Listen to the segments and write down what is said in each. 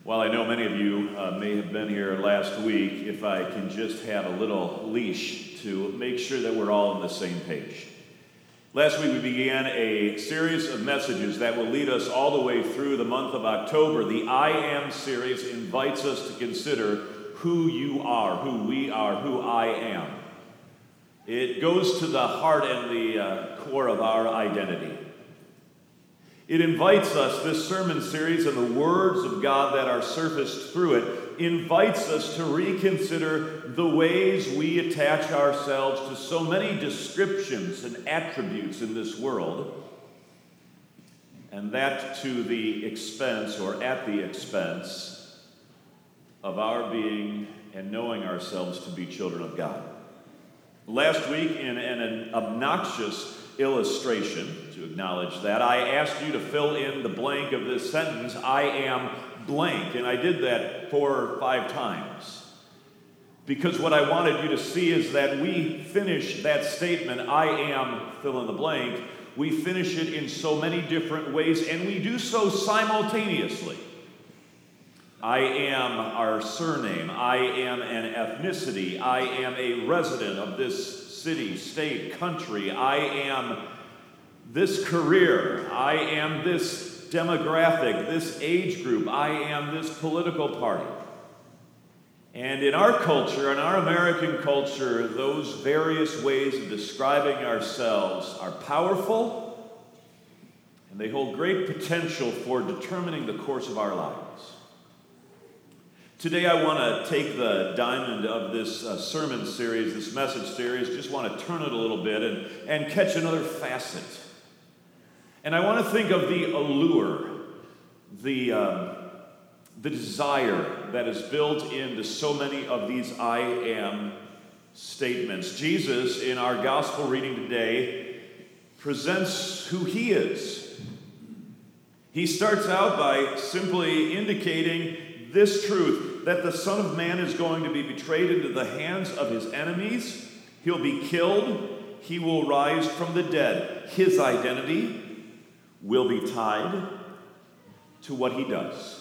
While I know many of you may have been here last week, if I can just have a little leash to make sure that we're all on the same page. Last week we began a series of messages that will lead us all the way through the month of October. The I Am series invites us to consider who you are, who we are, who I am. It goes to the heart and the core of our identity. It invites us, this sermon series and the words of God that are surfaced through it, invites us to reconsider the ways we attach ourselves to so many descriptions and attributes in this world, and that to the expense or at the expense of our being and knowing ourselves to be children of God. Last week, in an obnoxious illustration, to acknowledge that, I asked you to fill in the blank of this sentence, I am blank, and I did that 4 or 5 times. Because what I wanted you to see is that we finish that statement, I am, fill in the blank, we finish it in so many different ways, and we do so simultaneously. I am our surname, I am an ethnicity, I am a resident of this city, state, country, I am this career, I am this demographic, this age group, I am this political party. And in our culture, in our American culture, those various ways of describing ourselves are powerful, and they hold great potential for determining the course of our lives. Today I want to take the diamond of this sermon series, this message series, just want to turn it a little bit and catch another facet. And I want to think of the allure, the desire that is built into so many of these I am statements. Jesus, in our gospel reading today, presents who he is. He starts out by simply indicating this truth, that the Son of Man is going to be betrayed into the hands of his enemies. He'll be killed. He will rise from the dead. His identity will be tied to what he does.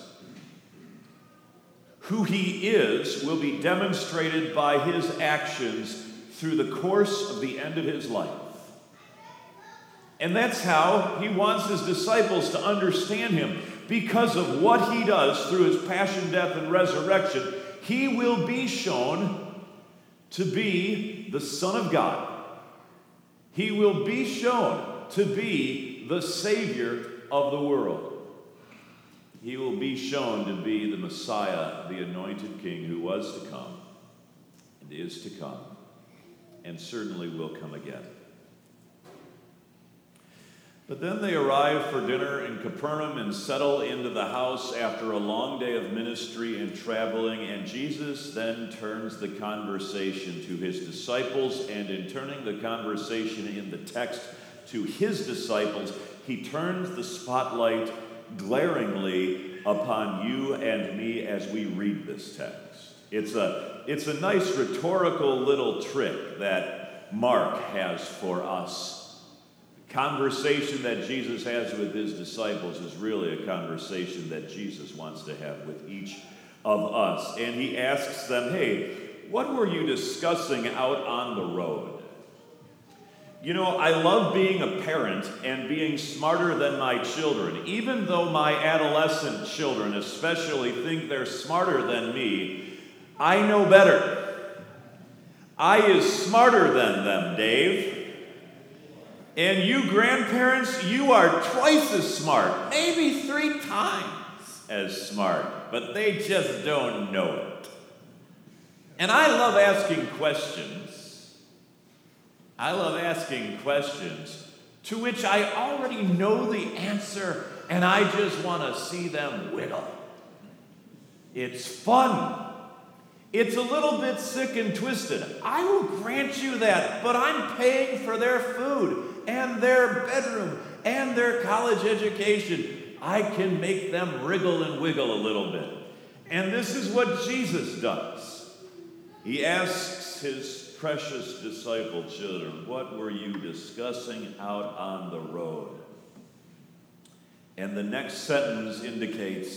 Who he is will be demonstrated by his actions through the course of the end of his life. And that's how he wants his disciples to understand him. Because of what he does through his passion, death, and resurrection, he will be shown to be the Son of God. He will be shown to be the Savior of the world. He will be shown to be the Messiah, the anointed King who was to come and is to come and certainly will come again. But then they arrive for dinner in Capernaum and settle into the house after a long day of ministry and traveling, and Jesus then turns the conversation to his disciples, and in turning the conversation in the text to his disciples, he turns the spotlight glaringly upon you and me as we read this text. It's a nice rhetorical little trick that Mark has for us. Conversation that Jesus has with his disciples is really a conversation that Jesus wants to have with each of us. And he asks them, hey, what were you discussing out on the road? You know, I love being a parent and being smarter than my children. Even though my adolescent children especially think they're smarter than me, I know better. I is smarter than them, Dave. And you grandparents, you are twice as smart, maybe 3 times as smart, but they just don't know it. And I love asking questions. I love asking questions to which I already know the answer, and I just want to see them wiggle. It's fun. It's a little bit sick and twisted. I will grant you that, but I'm paying for their food and their bedroom and their college education. I can make them wriggle and wiggle a little bit. And this is what Jesus does. He asks his precious disciple children, what were you discussing out on the road? And the next sentence indicates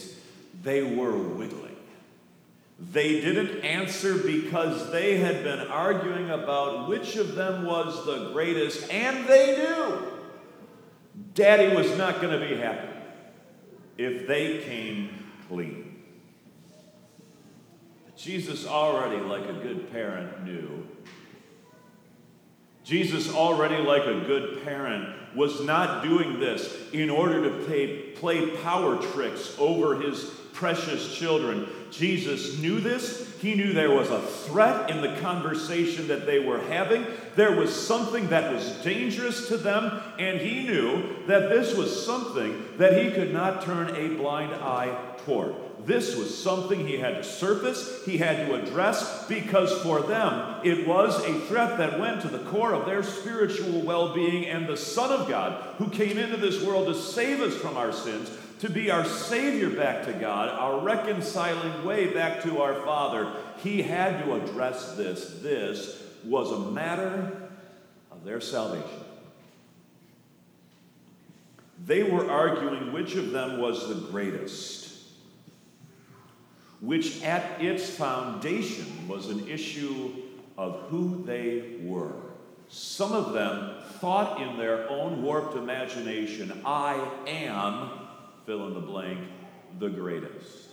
they were whittling. They didn't answer because they had been arguing about which of them was the greatest, and they knew Daddy was not going to be happy if they came clean. But Jesus already, like a good parent, knew. Jesus already, like a good parent, was not doing this in order to play power tricks over his precious children. Jesus knew this. He knew there was a threat in the conversation that they were having. There was something that was dangerous to them, and he knew that this was something that he could not turn a blind eye toward. This was something he had to surface, he had to address, because for them it was a threat that went to the core of their spiritual well-being, and the Son of God, who came into this world to save us from our sins, to be our Savior back to God, our reconciling way back to our Father, he had to address this. This was a matter of their salvation. They were arguing which of them was the greatest, which at its foundation was an issue of who they were. Some of them thought in their own warped imagination, I am, fill in the blank, the greatest.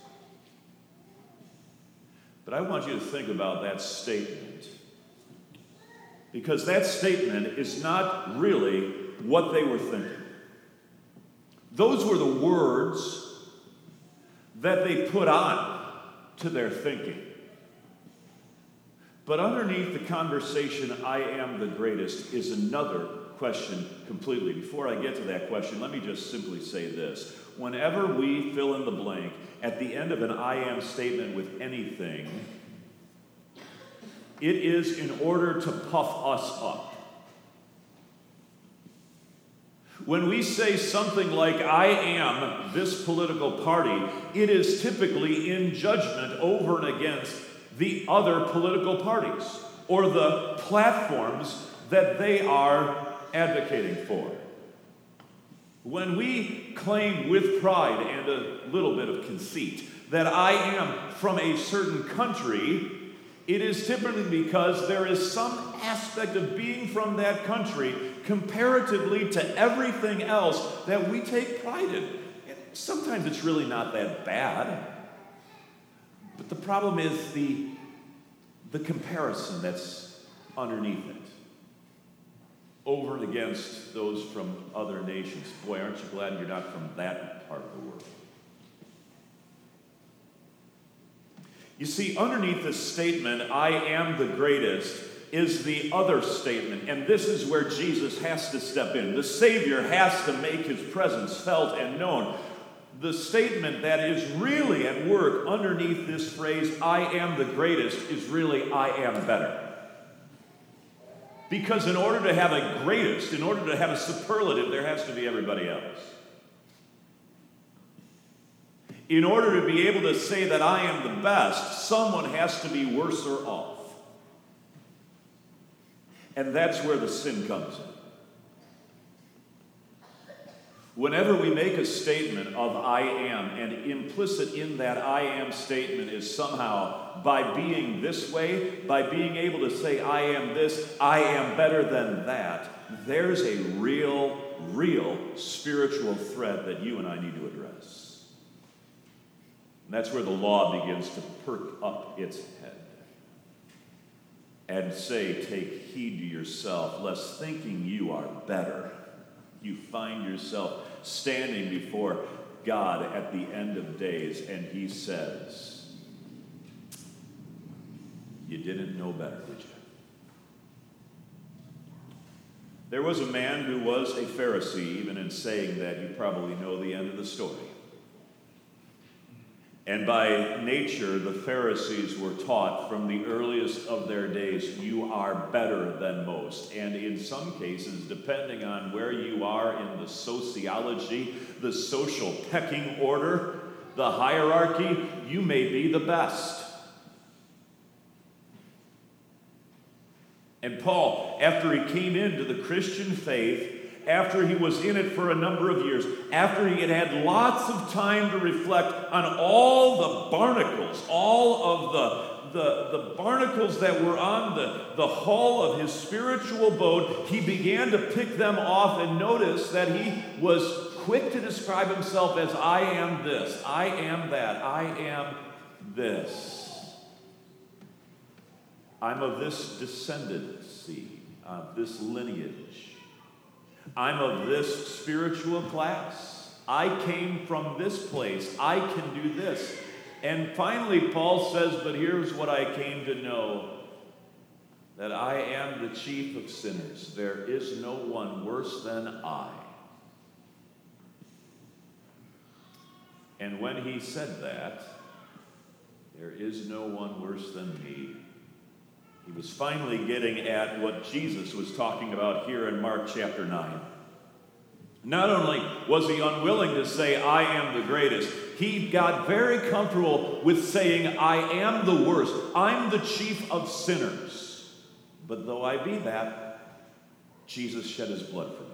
But I want you to think about that statement, because that statement is not really what they were thinking. Those were the words that they put on to their thinking. But underneath the conversation, I am the greatest, is another question completely. Before I get to that question, let me just simply say this. Whenever we fill in the blank at the end of an I am statement with anything, it is in order to puff us up. When we say something like, I am this political party, it is typically in judgment over and against the other political parties or the platforms that they are advocating for. When we claim with pride and a little bit of conceit that I am from a certain country, it is typically because there is some aspect of being from that country comparatively to everything else that we take pride in. And sometimes it's really not that bad. But the problem is the comparison that's underneath it. Over and against those from other nations. Boy, aren't you glad you're not from that part of the world? You see, underneath this statement, I am the greatest, is the other statement. And this is where Jesus has to step in. The Savior has to make his presence felt and known. The statement that is really at work underneath this phrase, I am the greatest, is really, I am better. Because in order to have a greatest, in order to have a superlative, there has to be everybody else. In order to be able to say that I am the best, someone has to be worse off. And that's where the sin comes in. Whenever we make a statement of I am, and implicit in that I am statement is somehow by being this way, by being able to say I am this, I am better than that, there's a real spiritual threat that you and I need to address. And that's where the law begins to perk up its head and say, take heed to yourself, lest thinking you are better, you find yourself standing before God at the end of days, and he says, you didn't know better, did you? There was a man who was a Pharisee. Even in saying that, you probably know the end of the story. And by nature, the Pharisees were taught from the earliest of their days, you are better than most. And in some cases, depending on where you are in the sociology, the social pecking order, the hierarchy, you may be the best. And Paul, after he came into the Christian faith, after he was in it for a number of years, after he had had lots of time to reflect on all the barnacles, all of the barnacles that were on the hull of his spiritual boat, he began to pick them off and notice that he was quick to describe himself as, I am this, I am that, I am this. I'm of this descendancy, of this lineage. I'm of this spiritual class. I came from this place. I can do this. And finally, Paul says, but here's what I came to know, that I am the chief of sinners. There is no one worse than I. And when he said that, there is no one worse than me, he was finally getting at what Jesus was talking about here in Mark chapter 9. Not only was he unwilling to say, I am the greatest, he got very comfortable with saying, I am the worst. I'm the chief of sinners. But though I be that, Jesus shed his blood for me.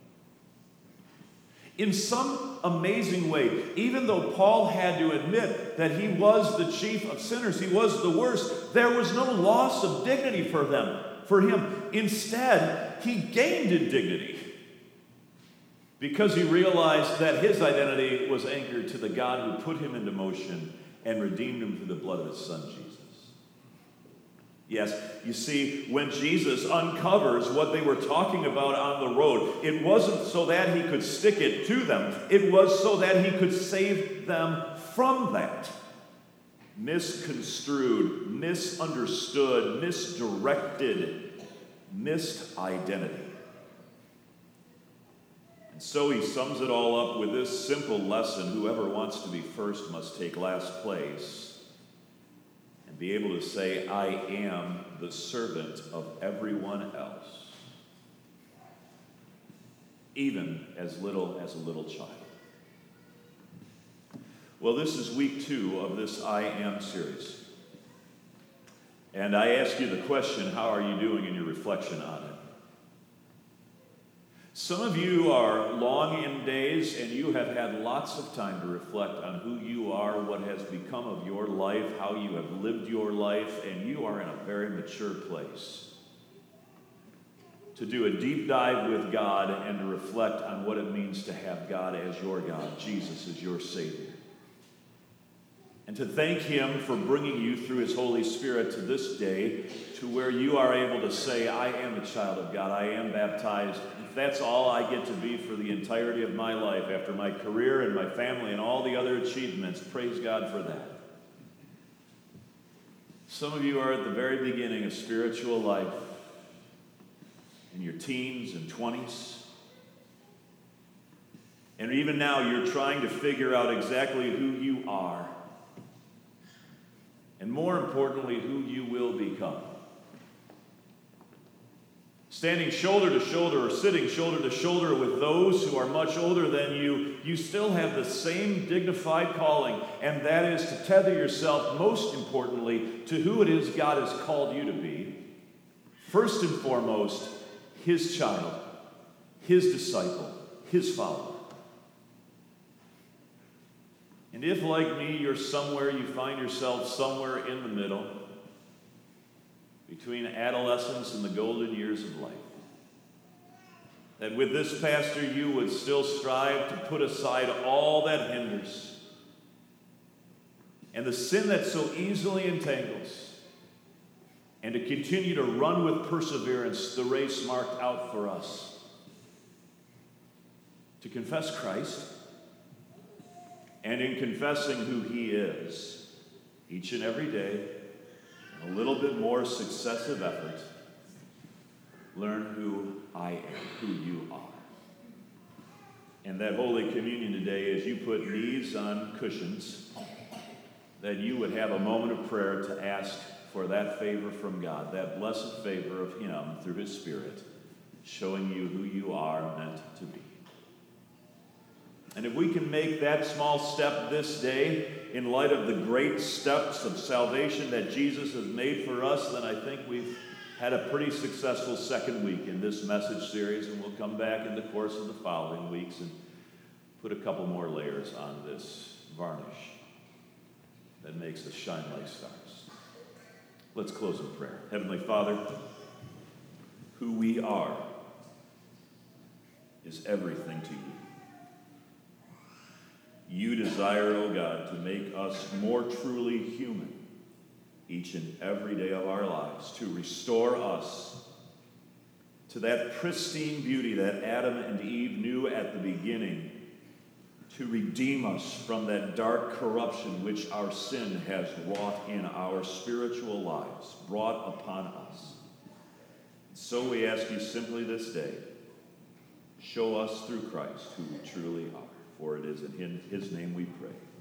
In some amazing way, even though Paul had to admit that he was the chief of sinners, he was the worst, there was no loss of dignity for him. Instead, he gained in dignity because he realized that his identity was anchored to the God who put him into motion and redeemed him through the blood of his son, Jesus. Yes, you see, when Jesus uncovers what they were talking about on the road, it wasn't so that he could stick it to them. It was so that he could save them from that misconstrued, misunderstood, misdirected, missed identity. And so he sums it all up with this simple lesson: whoever wants to be first must take last place. Be able to say, I am the servant of everyone else, even as little as a little child. Well, this is week 2 of this I Am series. And I ask you the question, how are you doing in your reflection on it? Some of you are long in days, and you have had lots of time to reflect on who you are, what has become of your life, how you have lived your life, and you are in a very mature place to do a deep dive with God and to reflect on what it means to have God as your God, Jesus as your Savior. And to thank him for bringing you through his Holy Spirit to this day to where you are able to say, I am a child of God, I am baptized. If that's all I get to be for the entirety of my life, after my career and my family and all the other achievements, praise God for that. Some of you are at the very beginning of spiritual life, in your teens and 20s. And even now you're trying to figure out exactly who you are. And more importantly, who you will become. Standing shoulder to shoulder or sitting shoulder to shoulder with those who are much older than you, you still have the same dignified calling, and that is to tether yourself, most importantly, to who it is God has called you to be. First and foremost, his child, his disciple, his follower. And if, like me, you're somewhere, you find yourself somewhere in the middle, between adolescence and the golden years of life, that with this pastor you would still strive to put aside all that hinders and the sin that so easily entangles, and to continue to run with perseverance the race marked out for us, to confess Christ, and in confessing who he is, each and every day, a little bit more successive effort, learn who I am, who you are. And that Holy Communion today, as you put knees on cushions, that you would have a moment of prayer to ask for that favor from God, that blessed favor of him through his Spirit, showing you who you are meant to be. And if we can make that small step this day in light of the great steps of salvation that Jesus has made for us, then I think we've had a pretty successful second week in this message series, and we'll come back in the course of the following weeks and put a couple more layers on this varnish that makes us shine like stars. Let's close in prayer. Heavenly Father, who we are is everything to you. You desire, O God, to make us more truly human each and every day of our lives, to restore us to that pristine beauty that Adam and Eve knew at the beginning, to redeem us from that dark corruption which our sin has wrought in our spiritual lives, brought upon us. So we ask you simply this day, show us through Christ who we truly are, for it is in his name we pray.